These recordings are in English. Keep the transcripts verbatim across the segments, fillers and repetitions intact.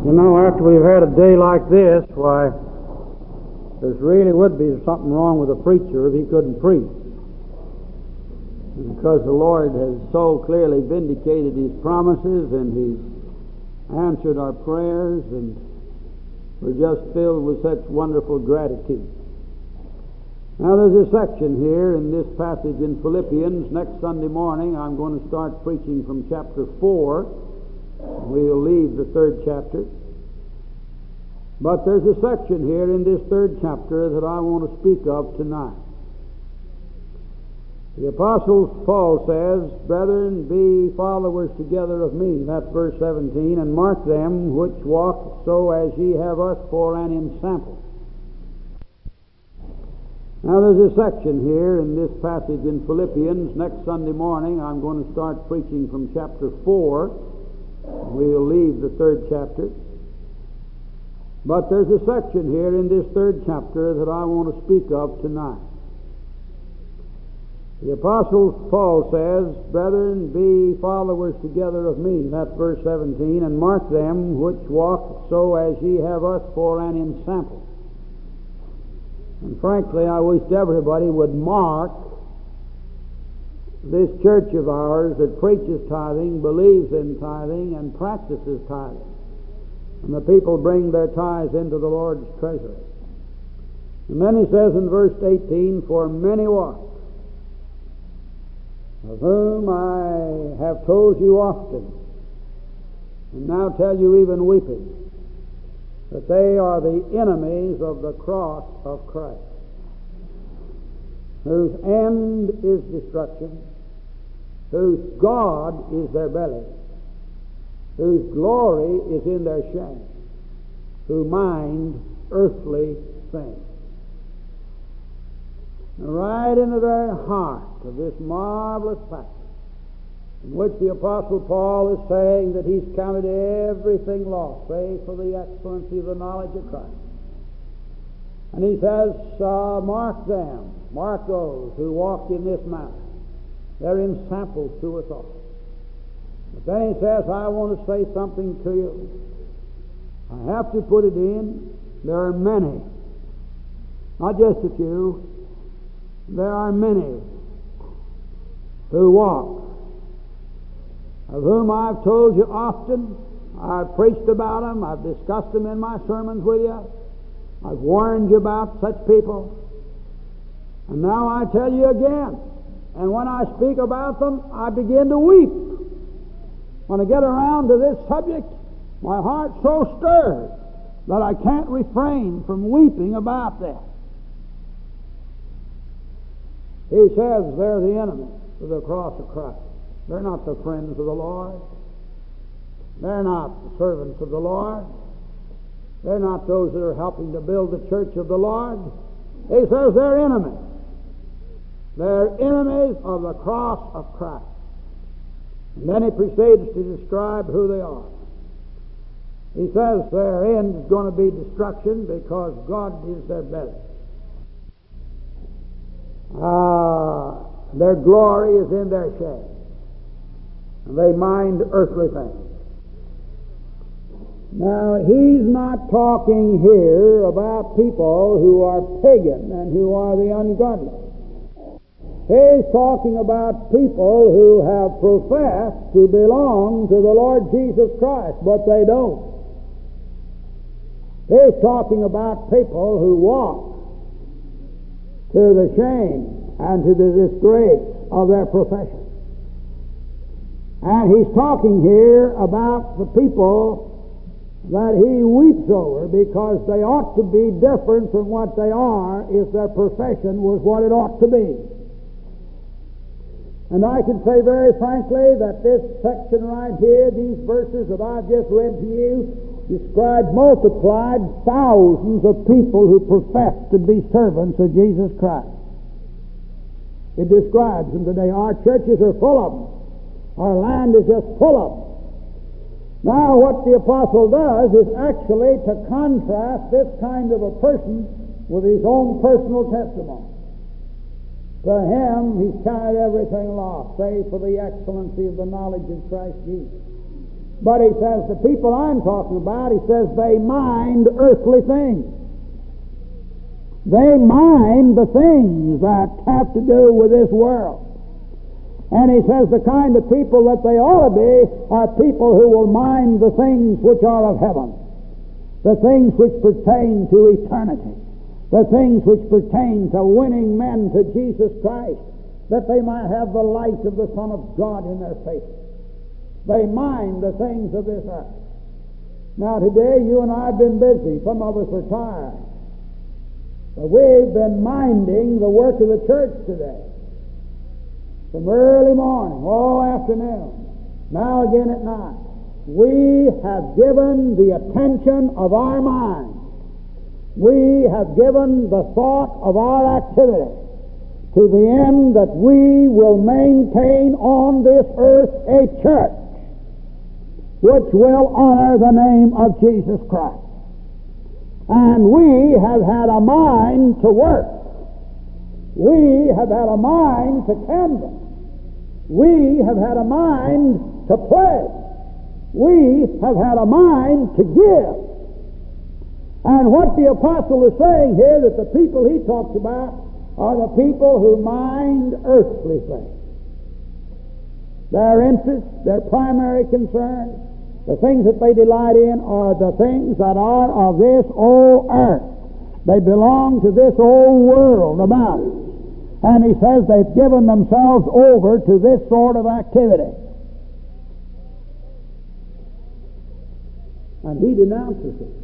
You know, after we've had a day like this, why, there really would be something wrong with a preacher if he couldn't preach. And because the Lord has so clearly vindicated His promises and He's answered our prayers, and we're just filled with such wonderful gratitude. Now there's a section here in this passage in Philippians. Next Sunday morning I'm going to start preaching from chapter four. We'll leave the third chapter. But there's a section here in this third chapter that I want to speak of tonight. The Apostle Paul says, "Brethren, be followers together of me." That's verse seventeen. "And mark them which walk so as ye have us for an ensample." Now there's a section here in this passage in Philippians. Next Sunday morning I'm going to start preaching from chapter four. We'll leave the third chapter. But there's a section here in this third chapter that I want to speak of tonight. The Apostle Paul says, "Brethren, be followers together of me." That's verse seventeen. "And mark them which walk so as ye have us for an ensample." And frankly, I wish everybody would mark this church of ours that preaches tithing, believes in tithing, and practices tithing. And the people bring their tithes into the Lord's treasury. And then he says in verse eighteen, "For many walk, of whom I have told you often, and now tell you even weeping, that they are the enemies of the cross of Christ, whose end is destruction, whose God is their belly, whose glory is in their shame, who mind earthly things." And right in the very heart of this marvelous passage, in which the Apostle Paul is saying that he's counted everything lost, save for the excellency of the knowledge of Christ. And he says, uh, mark them, mark those who walk in this manner. They're ensamples to us all. But then he says, I want to say something to you. I have to put it in. There are many, not just a few, there are many who walk, of whom I've told you often. I've preached about them. I've discussed them in my sermons with you. I've warned you about such people. And now I tell you again. And when I speak about them, I begin to weep. When I get around to this subject, my heart's so stirred that I can't refrain from weeping about them. He says they're the enemies of the cross of Christ. They're not the friends of the Lord. They're not the servants of the Lord. They're not those that are helping to build the church of the Lord. He says they're enemies. They're enemies of the cross of Christ. And then he proceeds to describe who they are. He says their end is going to be destruction because God is their belly. Ah, their glory is in their shame. And they mind earthly things. Now, he's not talking here about people who are pagan and who are the ungodly. He's talking about people who have professed to belong to the Lord Jesus Christ, but they don't. He's talking about people who walk to the shame and to the disgrace of their profession. And he's talking here about the people that he weeps over because they ought to be different from what they are if their profession was what it ought to be. And I can say very frankly that this section right here, these verses that I've just read to you, describe multiplied thousands of people who profess to be servants of Jesus Christ. It describes them today. Our churches are full of them. Our land is just full of them. Now what the apostle does is actually to contrast this kind of a person with his own personal testimony. To him, he's counted everything lost, save for the excellency of the knowledge of Christ Jesus. But he says, the people I'm talking about, he says, they mind earthly things. They mind the things that have to do with this world. And he says the kind of people that they ought to be are people who will mind the things which are of heaven, the things which pertain to eternity, the things which pertain to winning men to Jesus Christ, that they might have the light of the Son of God in their faces. They mind the things of this earth. Now today you and I have been busy. Some of us are tired. But we've been minding the work of the church today. From early morning, all afternoon, now again at night. We have given the attention of our mind. We have given the thought of our activity to the end that we will maintain on this earth a church which will honor the name of Jesus Christ. And we have had a mind to work. We have had a mind to canvass. We have had a mind to pray. We have had a mind to give. And what the apostle is saying here, that the people he talks about are the people who mind earthly things. Their interests, their primary concerns, the things that they delight in are the things that are of this old earth. They belong to this old world about it. And he says they've given themselves over to this sort of activity. And he denounces it.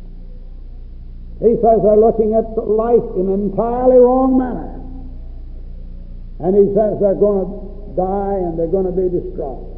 He says they're looking at life in an entirely wrong manner. And he says they're going to die and they're going to be destroyed.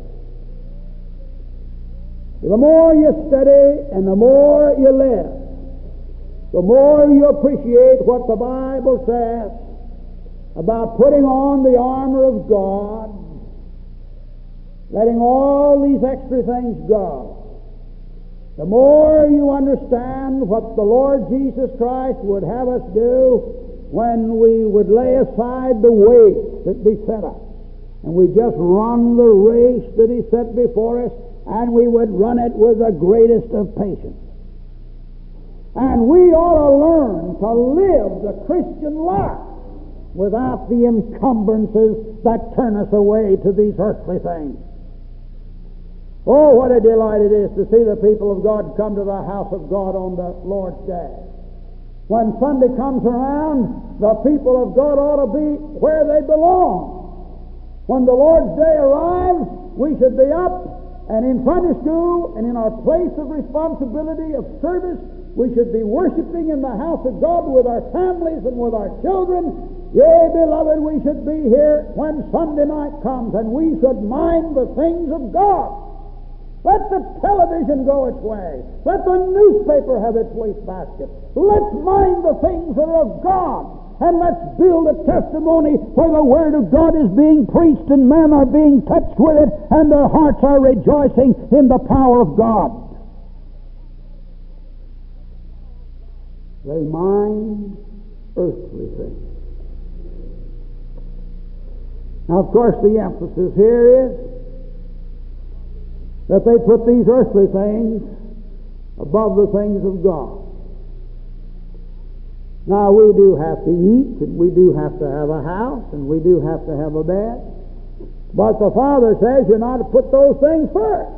The more you study and the more you live, the more you appreciate what the Bible says about putting on the armor of God, letting all these extra things go. The more you understand what the Lord Jesus Christ would have us do when we would lay aside the weight that beset us, and we just run the race that He set before us, and we would run it with the greatest of patience. And we ought to learn to live the Christian life without the encumbrances that turn us away to these earthly things. Oh, what a delight it is to see the people of God come to the house of God on the Lord's Day. When Sunday comes around, the people of God ought to be where they belong. When the Lord's Day arrives, we should be up and in Sunday school and in our place of responsibility of service. We should be worshiping in the house of God with our families and with our children. Yea, beloved, we should be here when Sunday night comes, and we should mind the things of God. Let the television go its way. Let the newspaper have its wastebasket. Let's mind the things that are of God. And let's build a testimony where the Word of God is being preached and men are being touched with it and their hearts are rejoicing in the power of God. They mind earthly things. Now, of course, the emphasis here is that they put these earthly things above the things of God. Now, we do have to eat, and we do have to have a house, and we do have to have a bed. But the Father says you're not to put those things first.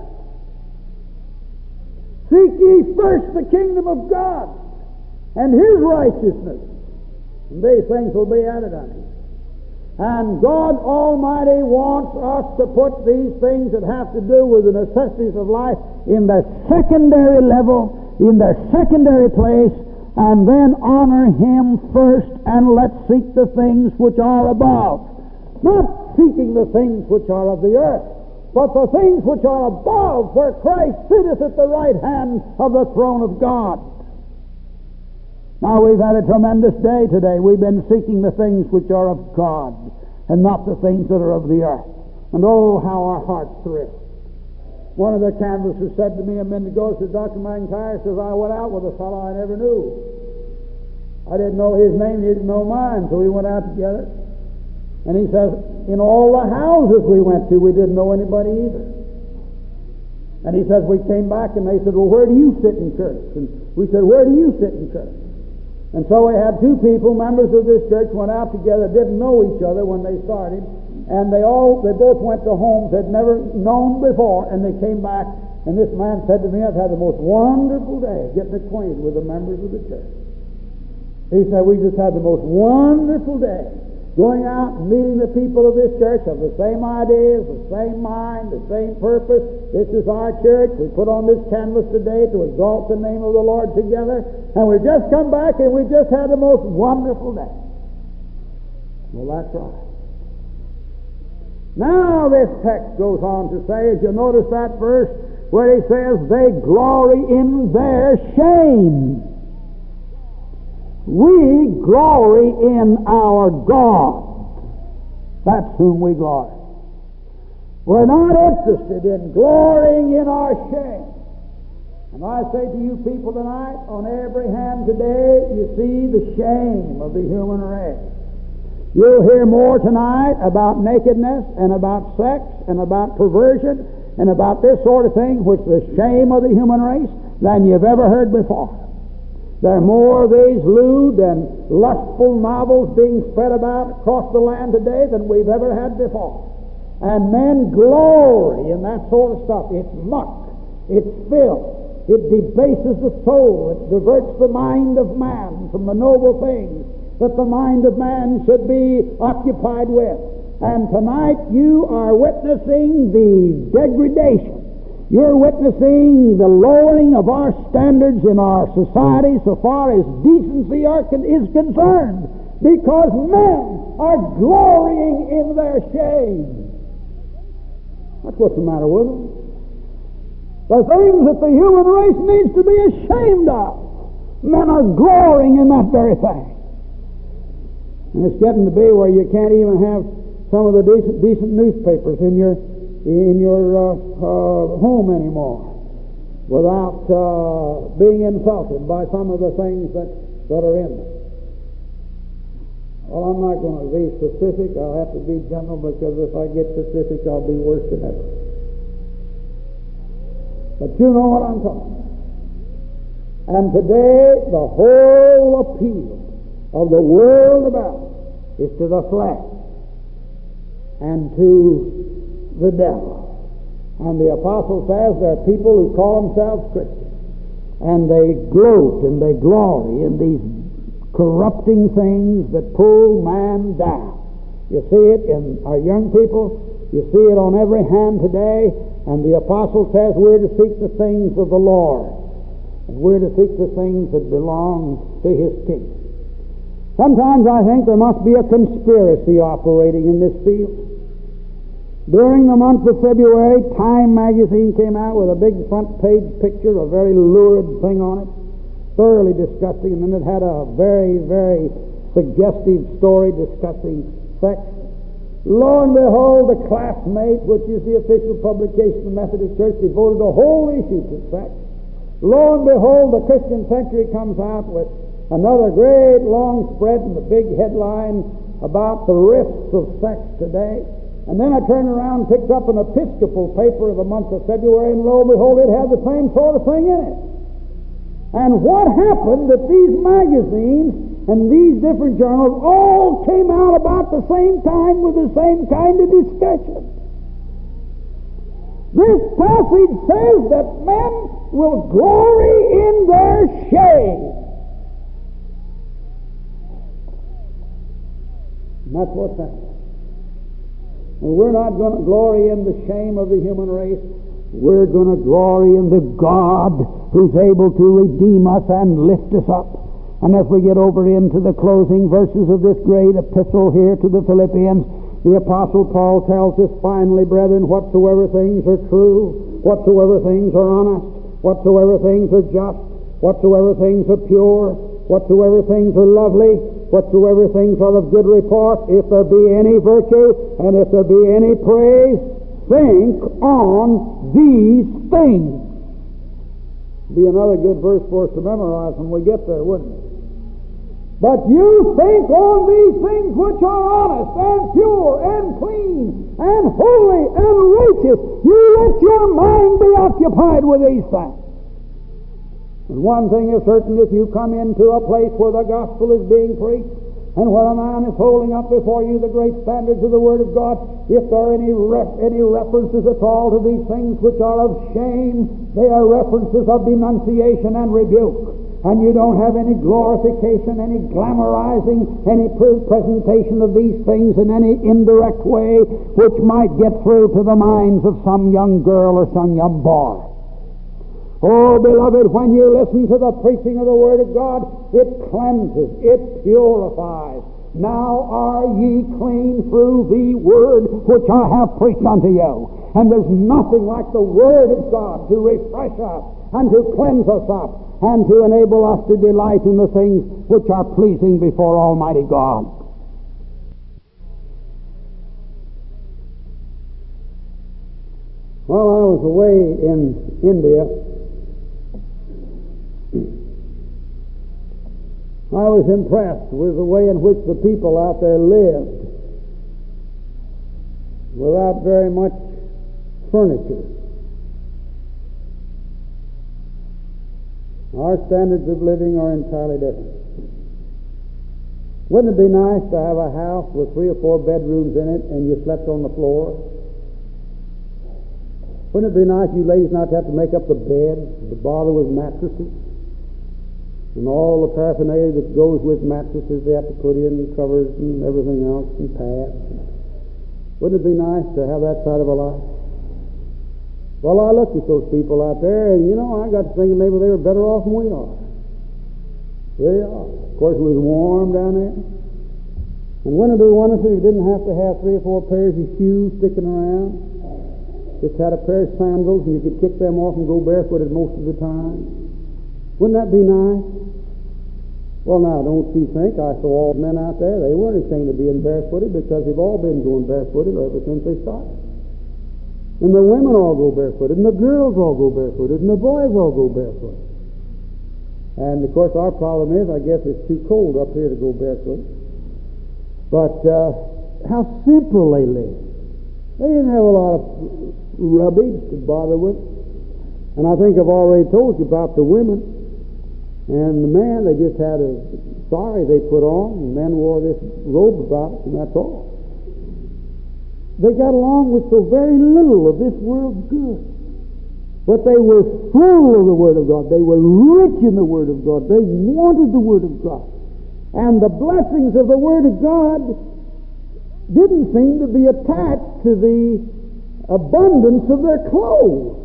Seek ye first the kingdom of God and His righteousness, and these things will be added unto you. And God Almighty wants us to put these things that have to do with the necessities of life in their secondary level, in their secondary place, and then honor Him first, and let's seek the things which are above. Not seeking the things which are of the earth, but the things which are above, where Christ sitteth at the right hand of the throne of God. Now, we've had a tremendous day today. We've been seeking the things which are of God, and not the things that are of the earth. And oh, how our hearts thrill. One of the canvassers said to me a minute ago, says, Doctor McIntyre, says, I went out with a fellow I never knew. I didn't know his name, he didn't know mine, so we went out together. And he says, in all the houses we went to, we didn't know anybody either. And he says, we came back and they said, well, where do you sit in church? And we said, where do you sit in church? And so we had two people, members of this church, went out together, didn't know each other when they started, and they all, they both went to homes they'd never known before, and they came back, and this man said to me, I've had the most wonderful day getting acquainted with the members of the church. He said, we just had the most wonderful day going out and meeting the people of this church of the same ideas, the same mind, the same purpose. This is our church. We put on this canvas today to exalt the name of the Lord together. And we just come back and we just had the most wonderful day. Well, that's right. Now this text goes on to say, as you notice that verse where he says, they glory in their shame. We glory in our God. That's whom we glory. We're not interested in glorying in our shame. And I say to you people tonight, on every hand today, you see the shame of the human race. You'll hear more tonight about nakedness and about sex and about perversion and about this sort of thing, which is the shame of the human race, than you've ever heard before. There are more of these lewd and lustful novels being spread about across the land today than we've ever had before. And men glory in that sort of stuff. It's muck. It's filth. It debases the soul. It diverts the mind of man from the noble things that the mind of man should be occupied with. And tonight you are witnessing the degradation. You're witnessing the lowering of our standards in our society so far as decency are con- is concerned, because men are glorying in their shame. That's what's the matter with them. The things that the human race needs to be ashamed of, men are glorying in that very thing. And it's getting to be where you can't even have some of the decent, decent newspapers in your in your uh, uh, home anymore without uh, being insulted by some of the things that, that are in them. Well, I'm not going to be specific. I'll have to be general, because if I get specific, I'll be worse than ever. But you know what I'm talking about. And today, the whole appeal of the world about is to the flesh and to the devil. And the apostle says there are people who call themselves Christians, and they gloat and they glory in these corrupting things that pull man down. You see it in our young people. You see it on every hand today. And the apostle says we're to seek the things of the Lord, and we're to seek the things that belong to His kingdom. Sometimes I think there must be a conspiracy operating in this field. During the month of February, Time magazine came out with a big front page picture, a very lurid thing on it, thoroughly disgusting, and then it had a very, very suggestive story discussing sex. Lo and behold, the Classmate, which is the official publication of the Methodist Church, devoted a whole issue to sex. Lo and behold, the Christian Century comes out with another great long spread and the big headline about the risks of sex today. And then I turned around and picked up an Episcopal paper of the month of February, and lo and behold, it had the same sort of thing in it. And what happened that these magazines and these different journals all came out about the same time with the same kind of discussion? This passage says that men will glory in their shame. And that's what's happening. And we're not going to glory in the shame of the human race. We're going to glory in the God who's able to redeem us and lift us up. And as we get over into the closing verses of this great epistle here to the Philippians, the Apostle Paul tells us, finally, brethren, whatsoever things are true, whatsoever things are honest, whatsoever things are just, whatsoever things are pure, whatsoever things are lovely, whatsoever things are of good report, if there be any virtue, and if there be any praise, think on these things. Be another good verse for us to memorize when we get there, wouldn't it? But you think on these things which are honest and pure and clean and holy and righteous. You let your mind be occupied with these things. And one thing is certain, if you come into a place where the gospel is being preached, and where a man is holding up before you the great standards of the Word of God, if there are any, ref- any references at all to these things which are of shame, they are references of denunciation and rebuke. And you don't have any glorification, any glamorizing, any pre- presentation of these things in any indirect way which might get through to the minds of some young girl or some young boy. Oh, beloved, when you listen to the preaching of the Word of God, it cleanses, it purifies. Now are ye clean through the Word which I have preached unto you. And there's nothing like the Word of God to refresh us and to cleanse us up and to enable us to delight in the things which are pleasing before Almighty God. While I was away in India, I was impressed with the way in which the people out there lived without very much furniture. Our standards of living are entirely different. Wouldn't it be nice to have a house with three or four bedrooms in it and you slept on the floor? Wouldn't it be nice you ladies not to have to make up the bed, to bother with mattresses? And all the paraphernalia that goes with mattresses they have to put in, covers and everything else, and pads. Wouldn't it be nice to have that side of a life? Well, I looked at those people out there, and you know, I got to thinking maybe they were better off than we are. They are. Of course, it was warm down there. And wouldn't it be wonderful if you didn't have to have three or four pairs of shoes sticking around? Just had a pair of sandals, and you could kick them off and go barefooted most of the time. Wouldn't that be nice? Well, now, don't you think I saw all the men out there, they weren't ashamed of being barefooted because they've all been going barefooted ever since they started. And the women all go barefooted, and the girls all go barefooted, and the boys all go barefooted. And, of course, our problem is, I guess it's too cold up here to go barefoot. But uh, how simple they lived. They didn't have a lot of rubbish to bother with. And I think I've already told you about the women. And the man, they just had a sari they put on, and men wore this robe about, and that's all. They got along with so very little of this world's good. But they were full of the Word of God. They were rich in the Word of God. They wanted the Word of God. And the blessings of the Word of God didn't seem to be attached to the abundance of their clothes.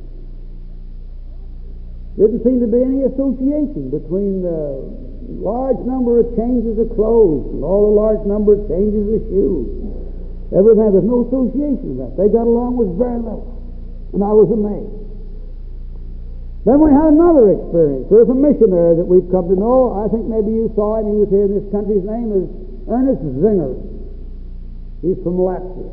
Didn't seem to be any association between the large number of changes of clothes and all the large number of changes of shoes. Everything, there's no association of that. They got along with very little. And I was amazed. Then we had another experience. There's a missionary that we've come to know. I think maybe you saw him. He was here in this country. His name is Ernest Zinger. He's from Latvia.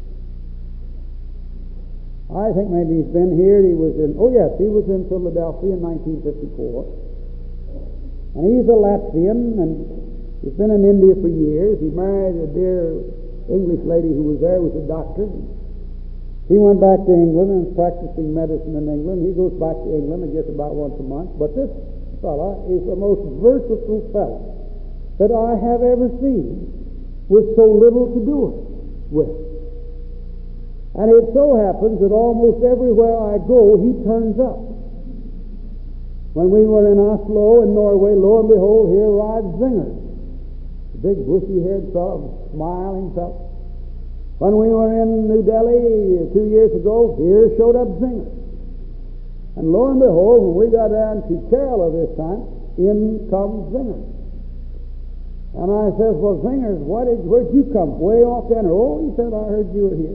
I think maybe he's been here. He was in, oh yes, he was in Philadelphia in nineteen fifty-four. And he's a Latvian, and he's been in India for years. He married a dear English lady who was there, was a doctor. He went back to England and is practicing medicine in England. He goes back to England, I guess, about once a month. But this fella is the most versatile fellow that I have ever seen with so little to do with. And it so happens that almost everywhere I go, he turns up. When we were in Oslo in Norway, lo and behold, here arrived Zinger. A big bushy-haired fellow, smiling fellow. When we were in New Delhi two years ago, here showed up Zinger. And lo and behold, when we got down to Kerala this time, in comes Zinger. And I says, well, Zinger, what did, where'd you come? Way off down there. Oh, he said, I heard you were here.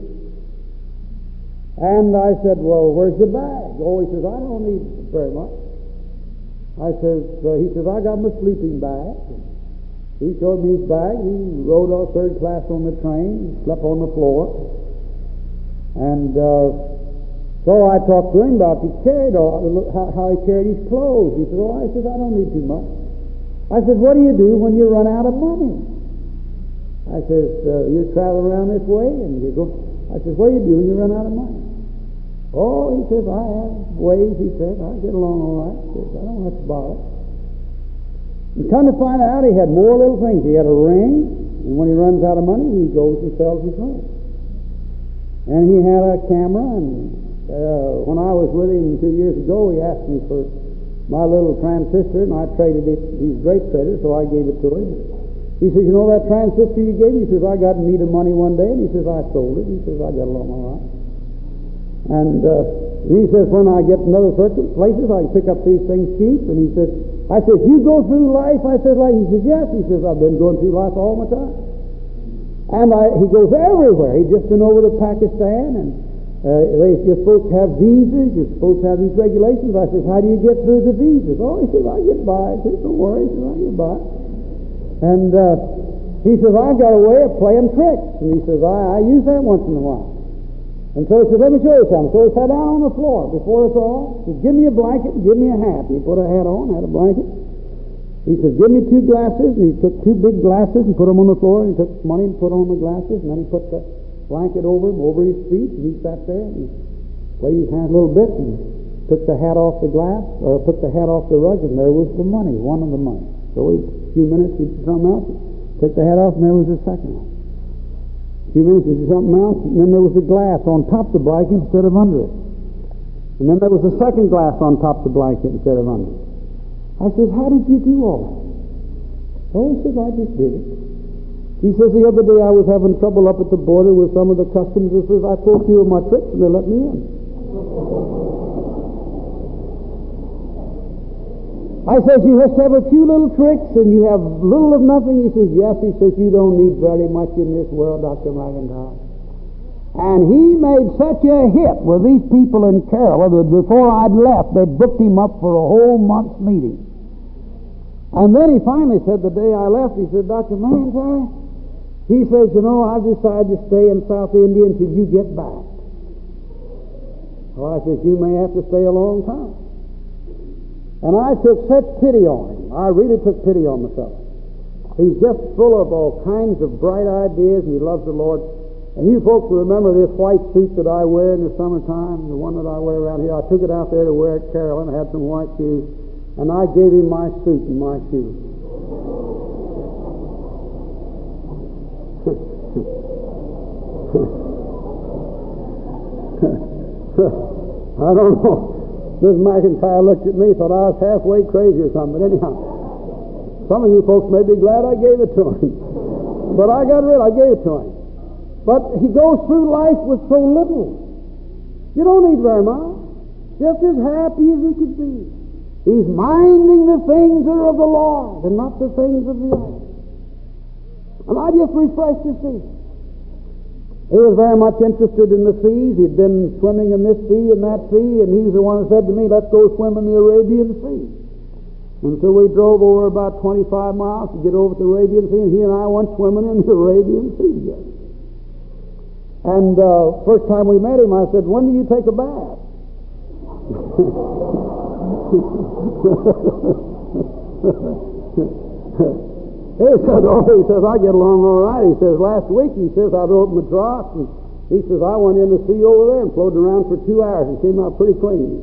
And I said, well, where's your bag? Oh, he says, I don't need it very much. I says, uh, he says, I got my sleeping bag. He showed me his bag. He rode off third class on the train, slept on the floor. And uh, so I talked to him about he carried all, how, how he carried his clothes. He said, oh, I says, I don't need too much. I said, what do you do when you run out of money? I says, uh, you travel around this way and you go. I says, what do you do when you run out of money? Oh, he says, I have ways, he says, I get along all right. He says, I don't have to bother. And come to find out, he had more little things. He had a ring, and when he runs out of money, he goes and sells his ring. And he had a camera, and uh, when I was with him two years ago, he asked me for my little transistor, and I traded it. He's a great trader, so I gave it to him. He says, you know that transistor you gave me? He says, I got in need of money one day, and he says, I sold it. He says, I got along all right. And uh, he says, when I get in other certain places, I can pick up these things cheap. And he says, I says, you go through life? I says, like, he says, yes. He says, I've been going through life all my time. And I, he goes everywhere. He's just been over to Pakistan, and uh, they, you're supposed to have visas. You're supposed to have these regulations. I says, how do you get through the visas? Oh, he says, I get by. He says, don't worry. He says, I get by. And uh, he says, I've got a way of playing tricks. And he says, I, I use that once in a while. And so he said, let me show you something. So he sat down on the floor before us all. He said, give me a blanket and give me a hat. And he put a hat on, had a blanket. He said, give me two glasses. And he took two big glasses and put them on the floor. And he took money and put on the glasses. And then he put the blanket over him, over his feet. And he sat there and he played his hand a little bit and took the hat off the glass, or took the hat off the rug, and there was the money, one of the money. So he, a few minutes, he did something else, took the hat off, and there was the second one. A few minutes, he did something else, and then there was a glass on top of the blanket instead of under it. And then there was a second glass on top of the blanket instead of under it. I said, how did you do all that? Oh, he says, I just did it. He says, the other day I was having trouble up at the border with some of the customs. He says, I pulled a few of my tricks and they let me in. I says, you just have a few little tricks and you have little of nothing. He says, yes. He says, you don't need very much in this world, Doctor McIntyre. And he made such a hit with these people in Kerala that before I'd left, they'd booked him up for a whole month's meeting. And then he finally said the day I left, he said, Doctor McIntyre, he says, you know, I've decided to stay in South India until you get back. Well, I said, you may have to stay a long time. And I took such pity on him. I really took pity on myself. He's just full of all kinds of bright ideas, and he loves the Lord. And you folks remember this white suit that I wear in the summertime, the one that I wear around here. I took it out there to wear at Carolyn. I had some white shoes, and I gave him my suit and my shoes. I don't know. Miss McIntyre looked at me, thought I was halfway crazy or something. But anyhow, some of you folks may be glad I gave it to him. But I got rid, I gave it to him. But he goes through life with so little. You don't need very much. Just as happy as he could be. He's minding the things that are of the Lord and not the things of the earth. And I just refreshed his sea. He was very much interested in the seas. He'd been swimming in this sea and that sea, and he was the one who said to me, let's go swim in the Arabian Sea. And so we drove over about twenty-five miles to get over to the Arabian Sea, and he and I went swimming in the Arabian Sea together. And uh, first time we met him, I said, when do you take a bath? He said, oh, he says, I get along all right. He says, last week, he says, I wrote Madras, and he says, I went in the sea over there and floated around for two hours and came out pretty clean.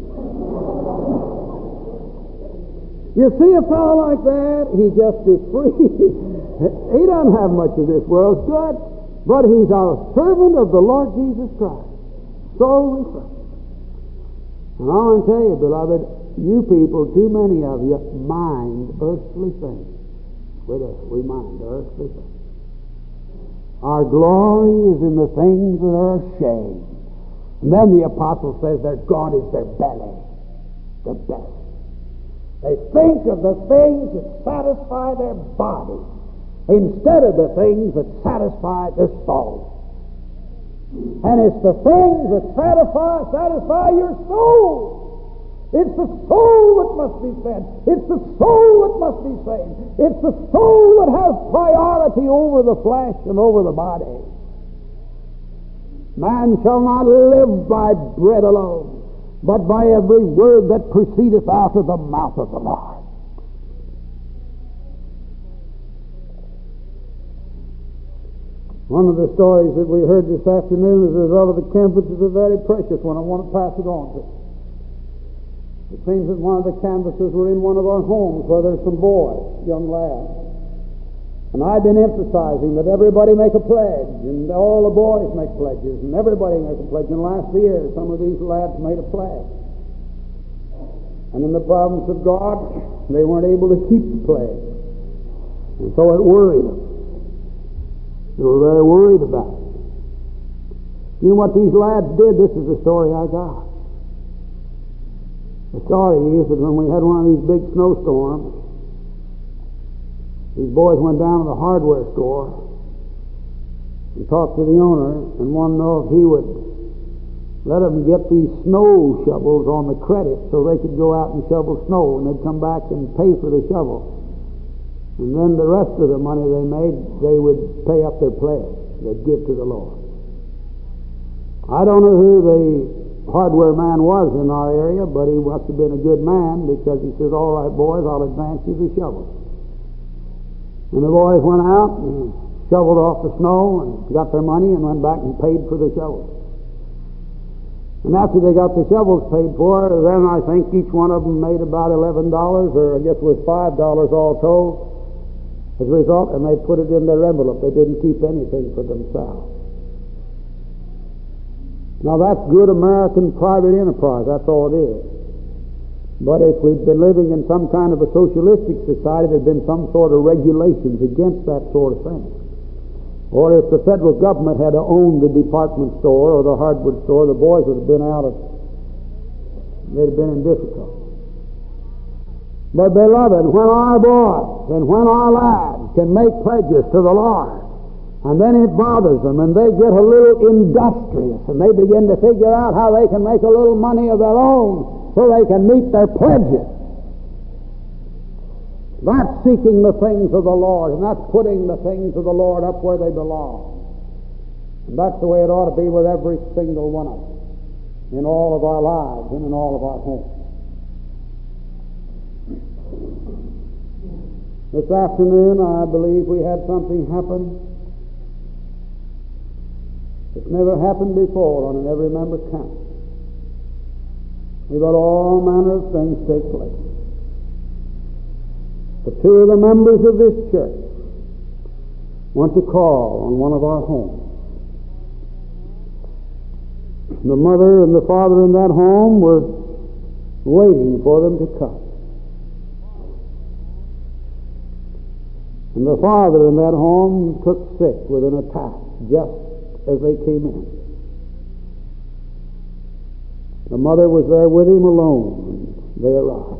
You see a fellow like that, he just is free. He doesn't have much of this world's good, but he's a servant of the Lord Jesus Christ. So refreshed. And I want to tell you, beloved, you people, too many of you, mind earthly things. With us, we mind earthly things. Our glory is in the things that are a shame. And then the apostle says their God is their belly, the belly. They think of the things that satisfy their body instead of the things that satisfy their soul. And it's the things that satisfy, satisfy your soul. It's the soul that must be fed. It's the soul that must be saved. It's the soul that has priority over the flesh and over the body. Man shall not live by bread alone, but by every word that proceedeth out of the mouth of the Lord. One of the stories that we heard this afternoon as a result of the canvas is a very precious one. I want to pass it on to you. It seems that one of the canvases were in one of our homes where there's some boys, young lads. And I've been emphasizing that everybody make a pledge, and all the boys make pledges, and everybody makes a pledge. And last year, some of these lads made a pledge. And in the providence of God, they weren't able to keep the pledge. And so it worried them. They were very worried about it. You know what these lads did? This is the story I got. The story is that when we had one of these big snowstorms, these boys went down to the hardware store and talked to the owner and wanted to know if he would let them get these snow shovels on the credit so they could go out and shovel snow, and they'd come back and pay for the shovel. And then the rest of the money they made, they would pay up their pledge. They'd give to the Lord. I don't know who the hardware man was in our area, but he must have been a good man, because he says, "All right, boys, I'll advance you the shovel." And the boys went out and shoveled off the snow and got their money and went back and paid for the shovels. And after they got the shovels paid for, then I think each one of them made about eleven dollars, or I guess it was five dollars all told. As a result, and they put it in their envelope. They didn't keep anything for themselves. Now that's good American private enterprise. That's all it is. But if we'd been living in some kind of a socialistic society, there'd been some sort of regulations against that sort of thing. Or if the federal government had owned the department store or the hardware store, the boys would have been out of, they'd have been in difficulty. But beloved, when our boys and when our lads can make pledges to the Lord, and then it bothers them, and they get a little industrious, and they begin to figure out how they can make a little money of their own so they can meet their pledges. That's seeking the things of the Lord, and that's putting the things of the Lord up where they belong. And that's the way it ought to be with every single one of us, in all of our lives and in all of our homes. This afternoon, I believe we had something happen that's never happened before on an every member count. We've had all manner of things take place. The two of the members of this church went to call on one of our homes. The mother and the father in that home were waiting for them to come. And the father in that home took sick with an attack just as they came in. The mother was there with him alone, and they arrived.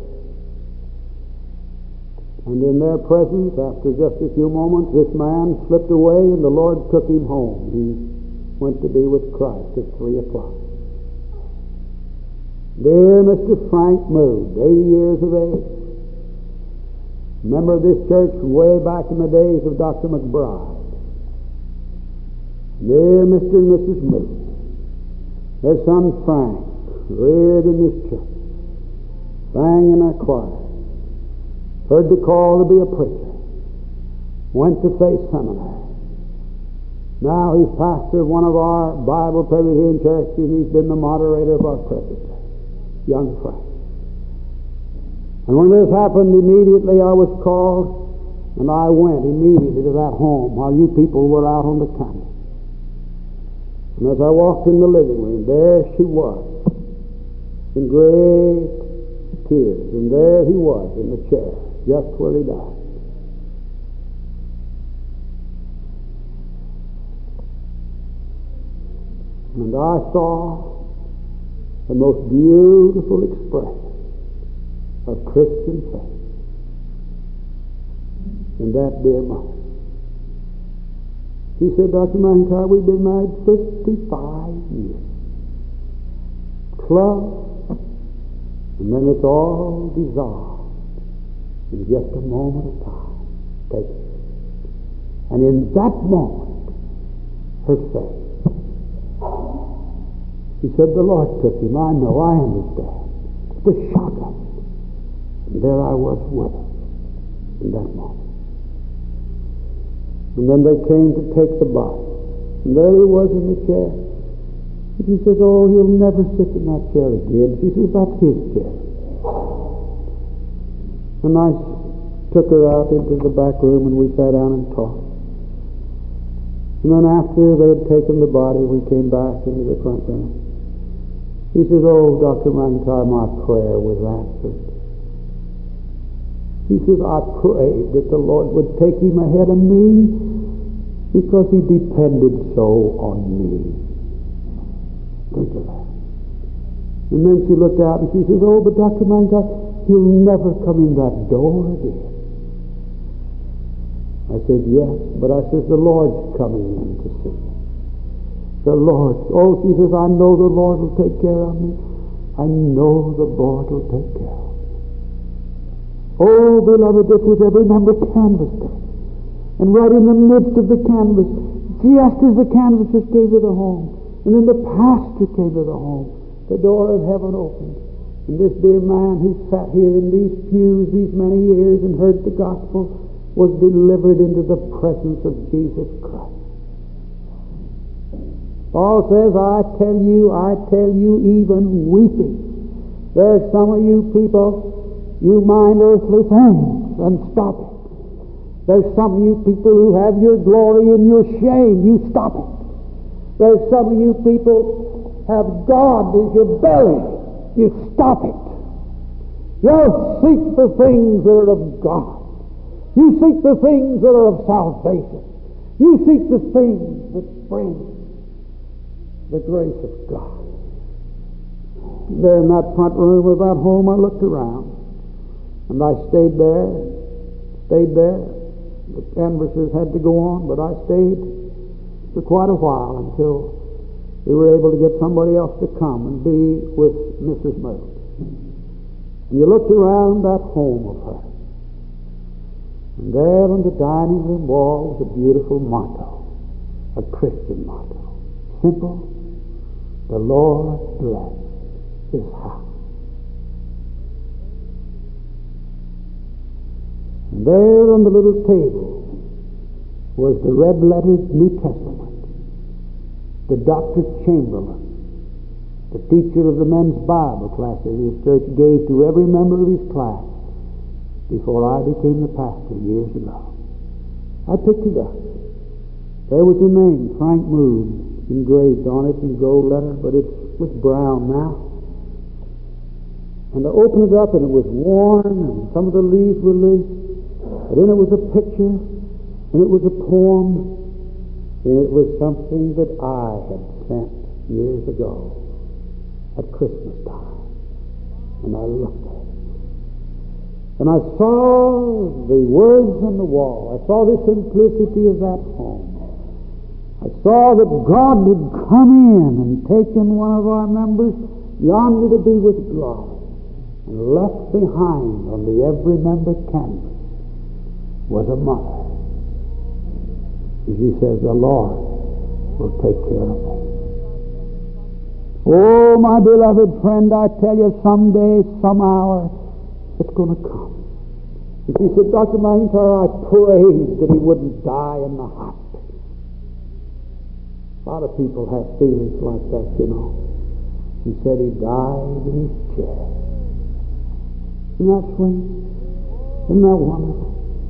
And in their presence, after just a few moments, this man slipped away and the Lord took him home. He went to be with Christ at three o'clock. Dear Mister Frank Mood, eighty years of age, member of this church way back in the days of Doctor McBride. Dear Mister and Missus Mood, their son Frank, reared in this church, sang in our choir, heard the call to be a preacher, went to Faith Seminary. Now he's pastor of one of our Bible Presbyterian churches. He's been the moderator of our presbytery, young Frank. And when this happened, immediately I was called, and I went immediately to that home while you people were out on the campus. And as I walked in the living room, there she was, in great tears, and there he was in the chair, just where he died. And I saw the most beautiful expression of Christian faith in that dear mother. She said, "Doctor McIntyre, we've been married fifty-five years. Close, and then it's all dissolved in just a moment of time. Take it." And in that moment, her faith. She said, "The Lord took him. I know, I understand. The shock of it." And there I was with her in that moment. And then they came to take the body. And there he was in the chair. And she says, oh, he'll never sit in that chair again. She says, that's his chair. And I took her out into the back room and we sat down and talked. And then after they had taken the body, we came back into the front room. He says, oh, Doctor McIntyre, my prayer was answered. He says, I prayed that the Lord would take him ahead of me because he depended so on me. Think of that. And then she looked out and she says, oh, but Doctor McIntyre, he'll never come in that door again. I said, yes, but I says, the Lord's coming in to see you. The Lord. Oh, she says, I know the Lord will take care of me. I know the Lord will take care of me. Oh, beloved, this was every member canvas day. And right in the midst of the canvas, just as the canvases came to the home, and then the pastor came to the home, the door of heaven opened. And this dear man who sat here in these pews these many years and heard the gospel was delivered into the presence of Jesus Christ. Paul says, I tell you, I tell you, even weeping. There's some of you people, you mind earthly things and stop it. There's some of you people who have your glory in your shame, you stop it. There's some of you people have God as your belly, you stop it. You seek the things that are of God. You seek the things that are of salvation. You seek the things that bring the grace of God. There in that front room of that home, I looked around, and I stayed there, stayed there. The canvassers had to go on, but I stayed for quite a while until we were able to get somebody else to come and be with Missus Mills. And you looked around that home of her, and there on the dining room wall was a beautiful motto, a Christian motto. Simple, the Lord bless his house. And there on the little table was the red-lettered New Testament. The Doctor Chamberlain, the teacher of the men's Bible class that his church gave to every member of his class before I became the pastor years ago. I picked it up. There was the name, Frank Moon, engraved on it in gold letter, but it was brown now. And I opened it up and it was worn and some of the leaves were loose. But then it was a picture and it was a poem and it was something that I had sent years ago at Christmas time. And I looked at it. And I saw the words on the wall. I saw the simplicity of that home. I saw that God had come in and taken one of our members yonder to be with God and left behind on the every member canvas was a mother. And she says, the Lord will take care of me. Oh, my beloved friend, I tell you, someday, some hour, it's going to come. And she said, Doctor McIntyre, I prayed that he wouldn't die in the hospital. A lot of people have feelings like that, you know. He said he died in his chair. Isn't that sweet? Isn't that wonderful?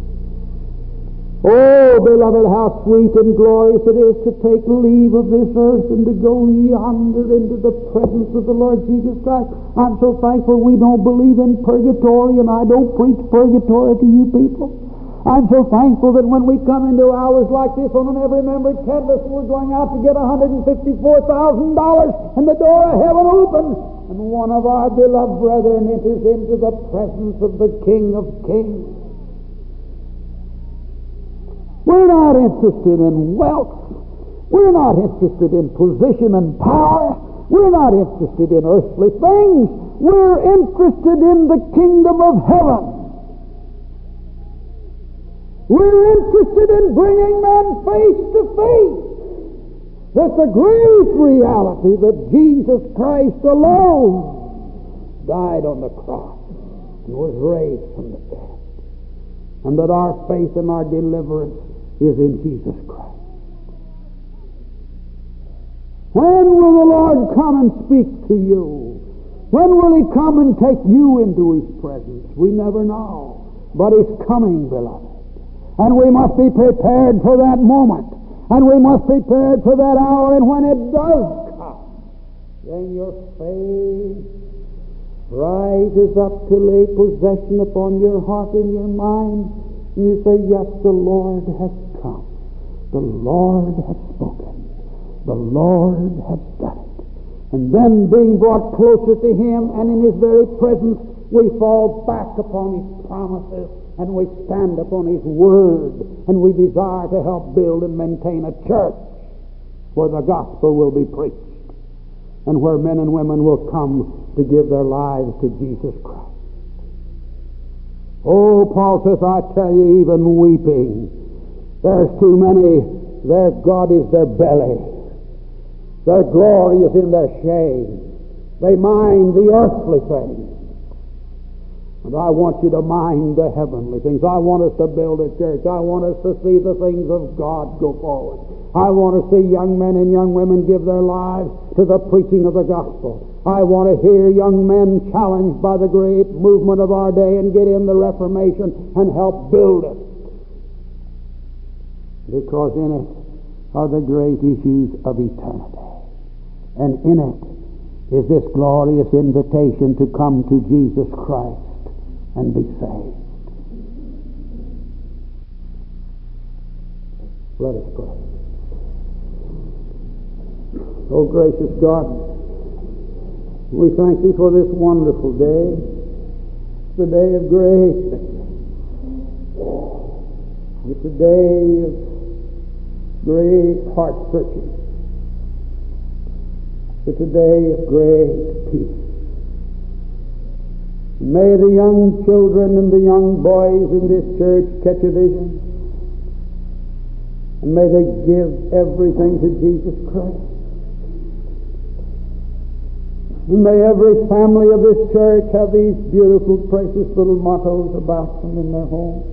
Oh, beloved, how sweet and glorious it is to take leave of this earth and to go yonder into the presence of the Lord Jesus Christ. I'm so thankful we don't believe in purgatory, and I don't preach purgatory to you people. I'm so thankful that when we come into hours like this on an every member canvas, we're going out to get one hundred fifty-four thousand dollars, and the door of heaven opens, and one of our beloved brethren enters into the presence of the King of Kings. We're not interested in wealth. We're not interested in position and power. We're not interested in earthly things. We're interested in the kingdom of heaven. We're interested in bringing men face to face with the great reality that Jesus Christ alone died on the cross and was raised from the dead, and that our faith and our deliverance is in Jesus Christ. When will the Lord come and speak to you? When will He come and take you into His presence? We never know. But He's coming, beloved. And we must be prepared for that moment. And we must be prepared for that hour. And when it does come, then your faith rises up to lay possession upon your heart and your mind. And you say, yes, the Lord has come. The Lord has spoken. The Lord has done it. And then, being brought closer to Him and in His very presence, we fall back upon His promises and we stand upon His Word, and we desire to help build and maintain a church where the gospel will be preached and where men and women will come to give their lives to Jesus Christ. Oh, Paul says, I tell you, even weeping, there's too many, their God is their belly. Their glory is in their shame. They mind the earthly things. And I want you to mind the heavenly things. I want us to build a church. I want us to see the things of God go forward. I want to see young men and young women give their lives to the preaching of the gospel. I want to hear young men challenged by the great movement of our day and get in the Reformation and help build it. Because in it are the great issues of eternity. And in it is this glorious invitation to come to Jesus Christ and be saved. Let us pray. Oh, gracious God, we thank Thee for this wonderful day. It's a day of great victory. It's a day of great heart searching. It's a day of great peace. May the young children and the young boys in this church catch a vision. And may they give everything to Jesus Christ. And may every family of this church have these beautiful, precious little mottos about them in their home.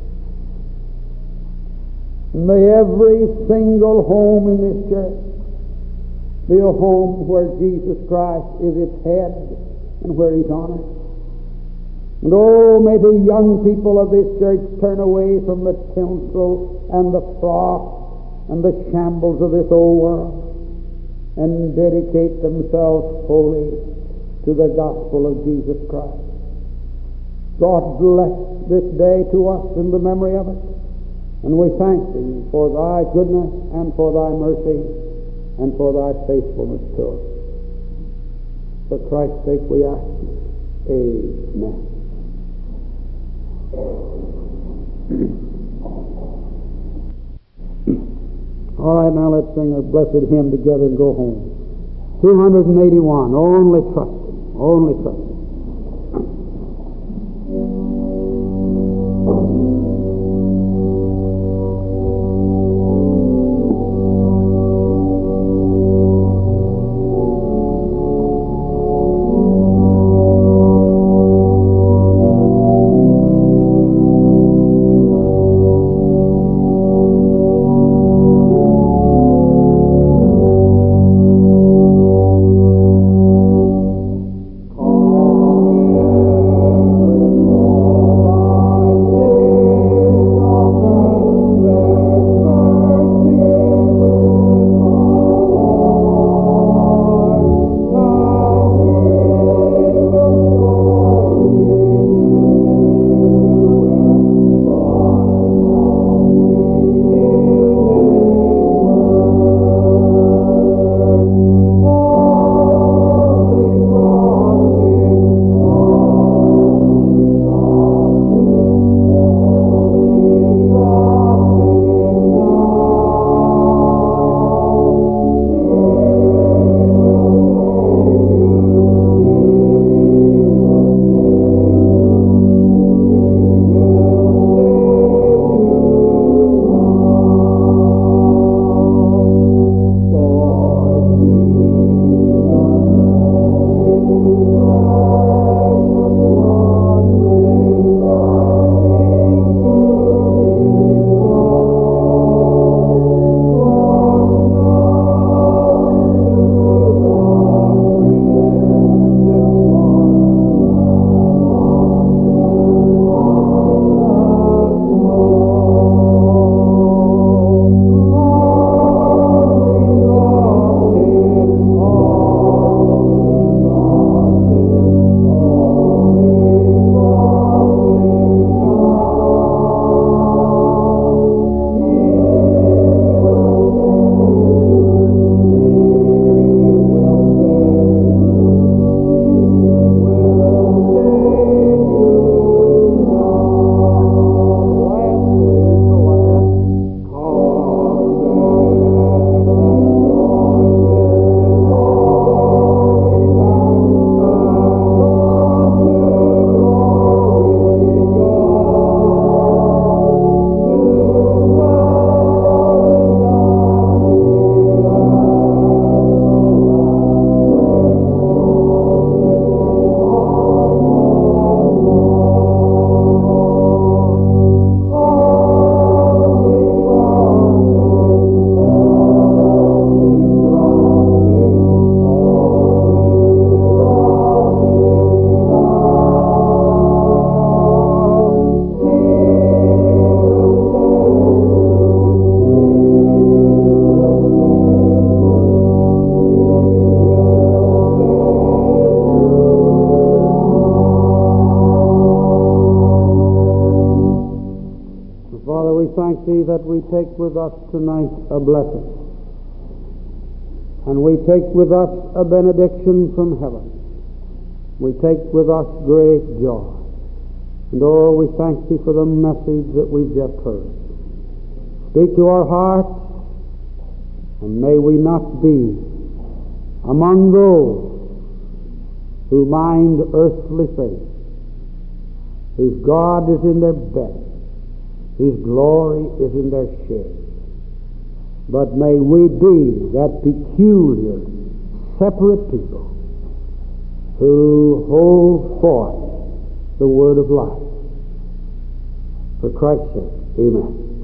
And may every single home in this church be a home where Jesus Christ is its head and where He's honored. And oh, may the young people of this church turn away from the tinsel and the froth and the shambles of this old world and dedicate themselves wholly to the gospel of Jesus Christ. God bless this day to us in the memory of it. And we thank Thee for Thy goodness and for Thy mercy and for Thy faithfulness to us. For Christ's sake we ask you. Amen. All right, now let's sing a blessed hymn together and go home. two eighty-one, Only Trust Him, Only Trust Him. Oh thank Thee that we take with us tonight a blessing, and we take with us a benediction from heaven. We take with us great joy. And oh, we thank Thee for the message that we've just heard. Speak to our hearts, and may we not be among those who mind earthly things, whose God is in their bed, whose glory is in their shade. But may we be that peculiar, separate people who hold forth the word of life. For Christ's sake, amen.